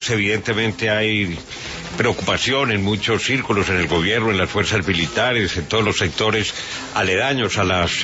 Evidentemente hay preocupación en muchos círculos, en el gobierno, en las fuerzas militares, en todos los sectores aledaños a las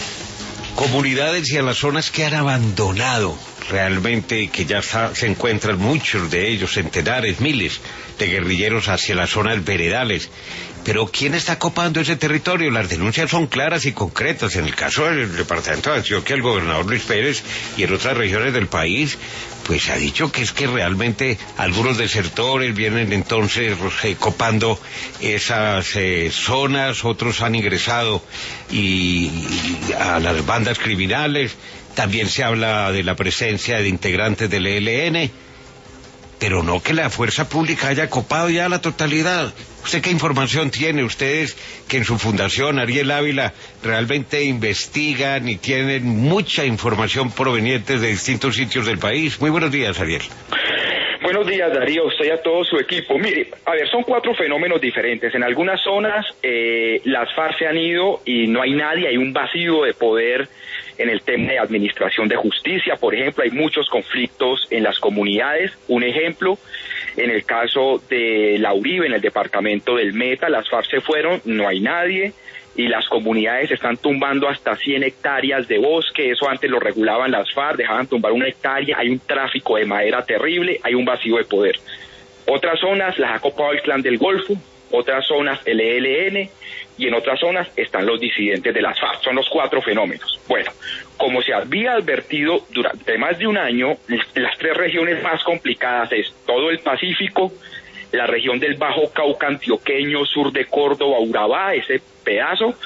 comunidades y a las zonas que han abandonado realmente, que ya se encuentran muchos de ellos, centenares, miles de guerrilleros hacia las zonas veredales. Pero ¿quién está copando ese territorio? Las denuncias son claras y concretas. En el caso del departamento de Antioquia, el gobernador Luis Pérez, y en otras regiones del país, pues ha dicho que es que realmente algunos desertores vienen entonces copando esas zonas, otros han ingresado y a las bandas criminales. También se habla de la presencia de integrantes del ELN, pero no que la fuerza pública haya copado ya la totalidad. ¿Usted qué información tiene? Ustedes que en su fundación, Ariel Ávila, realmente investigan y tienen mucha información proveniente de distintos sitios del país. Muy buenos días, Ariel. Buenos días, Darío, usted y a todo su equipo. Mire, a ver, son 4 fenómenos diferentes. En algunas zonas las FARC se han ido y no hay nadie, hay un vacío de poder en el tema de administración de justicia. Por ejemplo, hay muchos conflictos en las comunidades. Un ejemplo, en el caso de La Uribe, en el departamento del Meta, las FARC se fueron, no hay nadie, y las comunidades están tumbando hasta 100 hectáreas de bosque. Eso antes lo regulaban las FARC, dejaban tumbar 1 hectárea, hay un tráfico de madera terrible, hay un vacío de poder. Otras zonas las ha copado el Clan del Golfo, otras zonas el ELN, y en otras zonas están los disidentes de las FARC. Son los 4 fenómenos. Bueno, como se había advertido durante más de un año, las 3 regiones más complicadas es todo el Pacífico, la región del Bajo Cauca antioqueño, sur de Córdoba, Urabá, ese pedazo,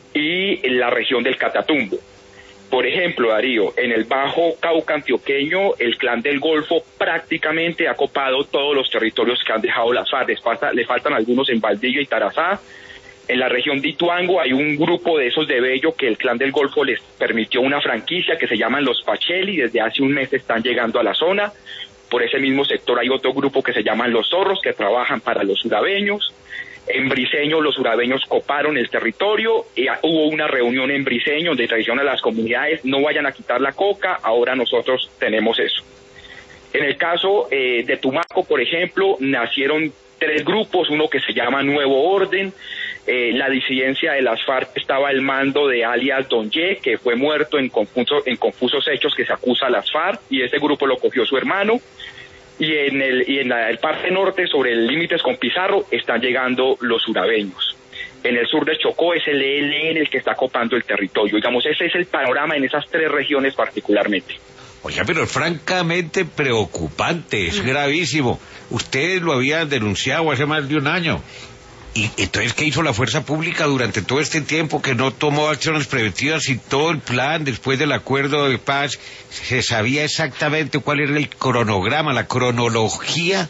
y la región del Catatumbo. Por ejemplo, Darío, en el Bajo Cauca antioqueño, el Clan del Golfo prácticamente ha copado todos los territorios que han dejado las FARC. Le faltan algunos en Valdivia y Tarazá. En la región de Ituango hay un grupo de esos de Bello que el Clan del Golfo les permitió una franquicia que se llaman los Pacheli, desde hace un mes están llegando a la zona. Por ese mismo sector hay otro grupo que se llaman los Zorros, que trabajan para los urabeños. En Briceño los urabeños coparon el territorio, hubo una reunión en Briceño donde traicionan a las comunidades, no vayan a quitar la coca, ahora nosotros tenemos eso. En el caso de Tumaco, por ejemplo, nacieron 3 grupos, uno que se llama Nuevo Orden. La disidencia de las FARC estaba al mando de alias Don Ye, que fue muerto en confusos hechos que se acusa a las FARC, y ese grupo lo cogió su hermano. Y en la parte norte, sobre el límites con Pizarro, están llegando los urabeños. En el sur de Chocó es el ELN el que está copando el territorio. Digamos, ese es el panorama en esas 3 regiones particularmente. Oiga, pero es francamente preocupante, es gravísimo. Ustedes lo habían denunciado hace más de un año. ¿Y entonces qué hizo la fuerza pública durante todo este tiempo que no tomó acciones preventivas y todo el plan después del acuerdo de paz? Se sabía exactamente cuál era el cronograma, la cronología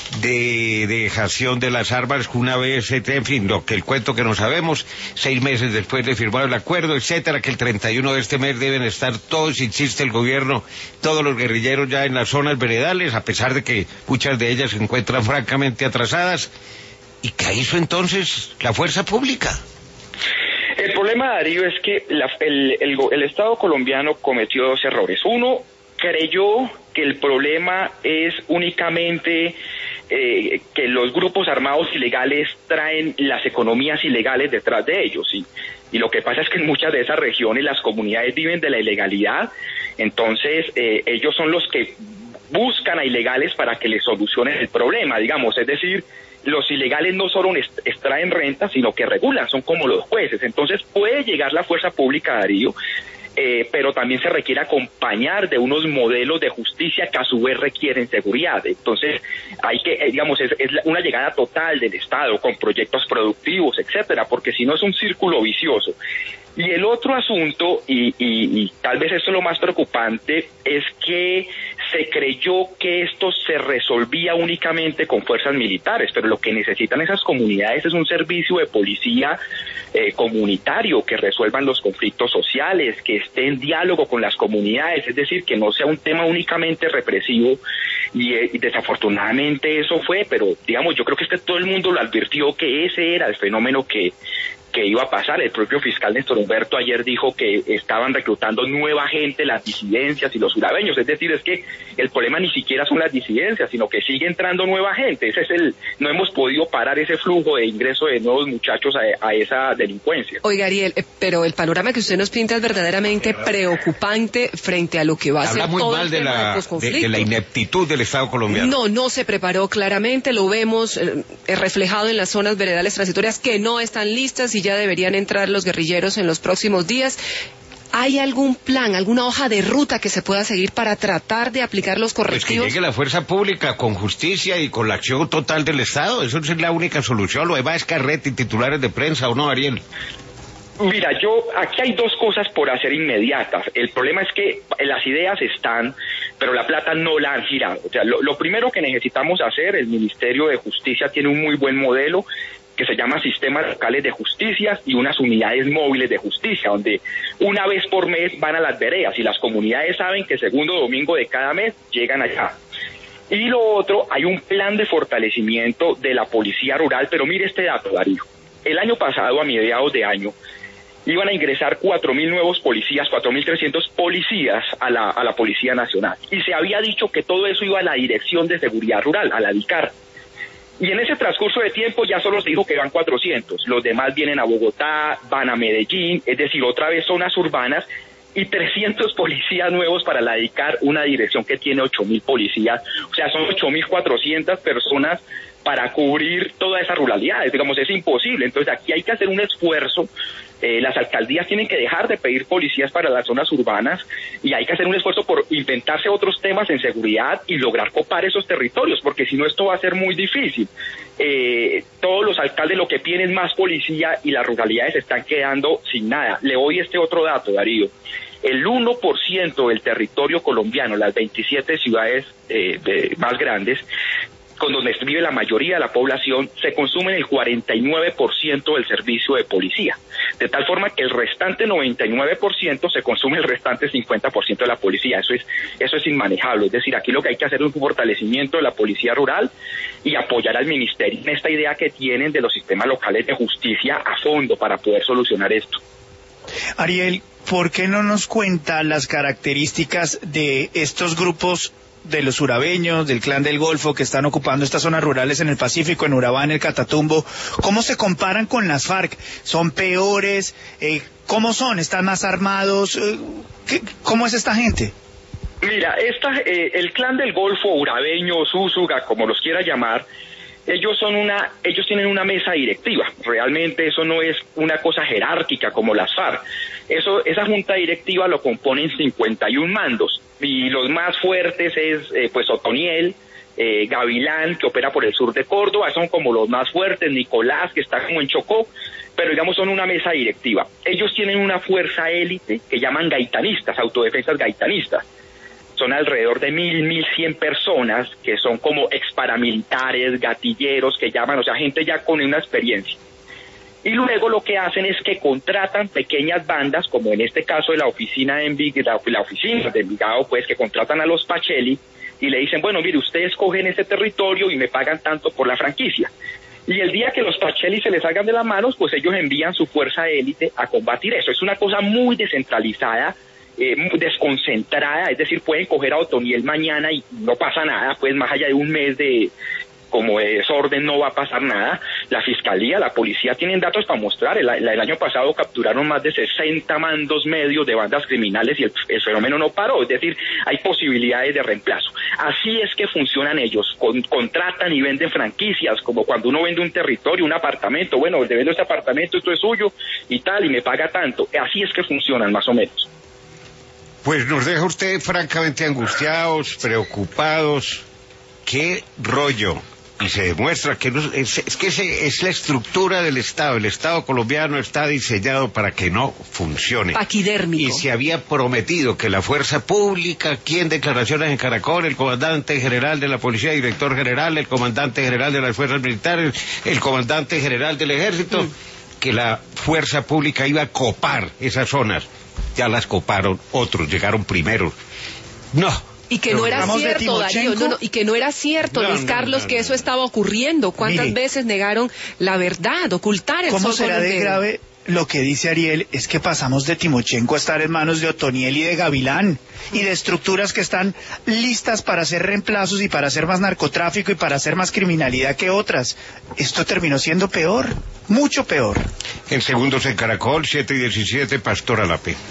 de dejación de las armas una vez, en fin, el cuento que no sabemos, 6 meses después de firmar el acuerdo, etcétera, que el 31 de este mes deben estar todos, insiste el gobierno, todos los guerrilleros ya en las zonas veredales, a pesar de que muchas de ellas se encuentran francamente atrasadas. ¿Y qué hizo entonces la fuerza pública? El problema, Darío, es que el Estado colombiano cometió 2 errores. Uno, creyó que el problema es únicamente que los grupos armados ilegales traen las economías ilegales detrás de ellos, ¿sí? Y lo que pasa es que en muchas de esas regiones las comunidades viven de la ilegalidad, entonces ellos son los que buscan a ilegales para que les solucionen el problema, digamos, es decir, los ilegales no solo extraen renta, sino que regulan, son como los jueces. Entonces puede llegar la fuerza pública, Darío, pero también se requiere acompañar de unos modelos de justicia que a su vez requieren seguridad. Entonces hay que, digamos, es una llegada total del Estado con proyectos productivos, etcétera, porque si no es un círculo vicioso. Y el otro asunto, y tal vez esto es lo más preocupante, es que se creyó que esto se resolvía únicamente con fuerzas militares, pero lo que necesitan esas comunidades es un servicio de policía comunitario que resuelvan los conflictos sociales, que esté en diálogo con las comunidades, es decir, que no sea un tema únicamente represivo, y desafortunadamente eso fue, pero digamos, yo creo que todo el mundo lo advirtió que ese era el fenómeno que que iba a pasar. El propio fiscal Néstor Humberto ayer dijo que estaban reclutando nueva gente, las disidencias y los urabeños. Es decir, es que el problema ni siquiera son las disidencias, sino que sigue entrando nueva gente. No hemos podido parar ese flujo de ingreso de nuevos muchachos a esa delincuencia. Oiga, Ariel, pero el panorama que usted nos pinta es verdaderamente preocupante frente a lo que va a ser todo el tema de la ineptitud del Estado colombiano. No se preparó claramente, lo vemos reflejado en las zonas veredales transitorias que no están listas y ya deberían entrar los guerrilleros en los próximos días. ¿Hay algún plan, alguna hoja de ruta que se pueda seguir para tratar de aplicar los correctivos? Pues que llegue la fuerza pública con justicia y con la acción total del Estado. Eso es la única solución. Lo demás es carrete y titulares de prensa, ¿o no, Ariel? Mira, aquí hay dos cosas por hacer inmediatas. El problema es que las ideas están, pero la plata no la han girado. O sea, lo primero que necesitamos hacer, el Ministerio de Justicia tiene un muy buen modelo que se llama Sistemas Locales de Justicia y unas unidades móviles de justicia, donde una vez por mes van a las veredas y las comunidades saben que segundo domingo de cada mes llegan allá. Y lo otro, hay un plan de fortalecimiento de la policía rural, pero mire este dato, Darío. El año pasado, a mediados de año, iban a ingresar 4.000 nuevos policías, 4.300 policías a la Policía Nacional. Y se había dicho que todo eso iba a la Dirección de Seguridad Rural, a la DICAR. Y en ese transcurso de tiempo ya solo se dijo que van 400. Los demás vienen a Bogotá, van a Medellín, es decir, otra vez zonas urbanas, y 300 policías nuevos para la DICAR, una dirección que tiene 8.000 policías. O sea, son 8.400 personas para cubrir toda esa ruralidad. Digamos, es imposible. Entonces aquí hay que hacer un esfuerzo. Las alcaldías tienen que dejar de pedir policías para las zonas urbanas y hay que hacer un esfuerzo por inventarse otros temas en seguridad y lograr copar esos territorios, porque si no esto va a ser muy difícil. Todos los alcaldes lo que piden es más policía y las ruralidades se están quedando sin nada. Le doy este otro dato, Darío. El 1% del territorio colombiano, las 27 ciudades más grandes, con donde vive la mayoría de la población, se consume el 49% del servicio de policía. De tal forma que el restante 99% se consume el restante 50% de la policía. Eso es inmanejable. Es decir, aquí lo que hay que hacer es un fortalecimiento de la policía rural y apoyar al ministerio en esta idea que tienen de los sistemas locales de justicia a fondo para poder solucionar esto. Ariel, ¿por qué no nos cuenta las características de estos grupos de los urabeños, del Clan del Golfo, que están ocupando estas zonas rurales en el Pacífico, en Urabá, en el Catatumbo? ¿Cómo se comparan con las FARC? ¿Son peores? ¿Cómo son? ¿Están más armados? ¿Cómo es esta gente? Mira, el Clan del Golfo, urabeño, Súsuga, como los quiera llamar, ellos tienen una mesa directiva. Realmente eso no es una cosa jerárquica como las FARC. Esa junta directiva lo componen 51 mandos. Y los más fuertes es pues Otoniel, Gavilán, que opera por el sur de Córdoba, son como los más fuertes, Nicolás, que está como en Chocó, pero digamos son una mesa directiva. Ellos tienen una fuerza élite que llaman gaitanistas, autodefensas gaitanistas. Son alrededor de 1.100 personas que son como exparamilitares, gatilleros, que llaman, o sea, gente ya con una experiencia. Y luego lo que hacen es que contratan pequeñas bandas, como en este caso de la oficina de Envigado, pues, que contratan a los Pacheli y le dicen, bueno, mire, ustedes cogen ese territorio y me pagan tanto por la franquicia. Y el día que los Pacheli se les salgan de las manos, pues ellos envían su fuerza élite a combatir eso. Es una cosa muy descentralizada, desconcentrada, es decir, pueden coger a Otoniel mañana y no pasa nada, pues más allá de un mes de desorden no va a pasar nada. La fiscalía, la policía tienen datos para mostrar. El año pasado capturaron más de 60 mandos medios de bandas criminales y el fenómeno no paró, es decir, hay posibilidades de reemplazo. Así es que funcionan ellos, contratan y venden franquicias, como cuando uno vende un territorio, un apartamento, bueno, le vendo este apartamento, esto es suyo y tal, y me paga tanto. Así es que funcionan más o menos. Pues nos deja usted francamente angustiados, preocupados. ¿Qué rollo? Y se demuestra que es la estructura del Estado. El Estado colombiano está diseñado para que no funcione. Paquidérmico. Y se había prometido que la fuerza pública, aquí en declaraciones en Caracol, el comandante general de la policía, director general, el comandante general de las fuerzas militares, el comandante general del ejército, que la fuerza pública iba a copar esas zonas. Ya las coparon otros, llegaron primero. No, Y que no era cierto, Darío, y que no era cierto, Luis Carlos, que eso estaba ocurriendo. ¿Cuántas veces negaron la verdad, ocultar el sol? ¿Cómo será de grave? Lo que dice Ariel es que pasamos de Timochenko a estar en manos de Otoniel y de Gavilán y de estructuras que están listas para hacer reemplazos y para hacer más narcotráfico y para hacer más criminalidad que otras. Esto terminó siendo peor, mucho peor. En segundos en Caracol, 7:17, Pastor Alape.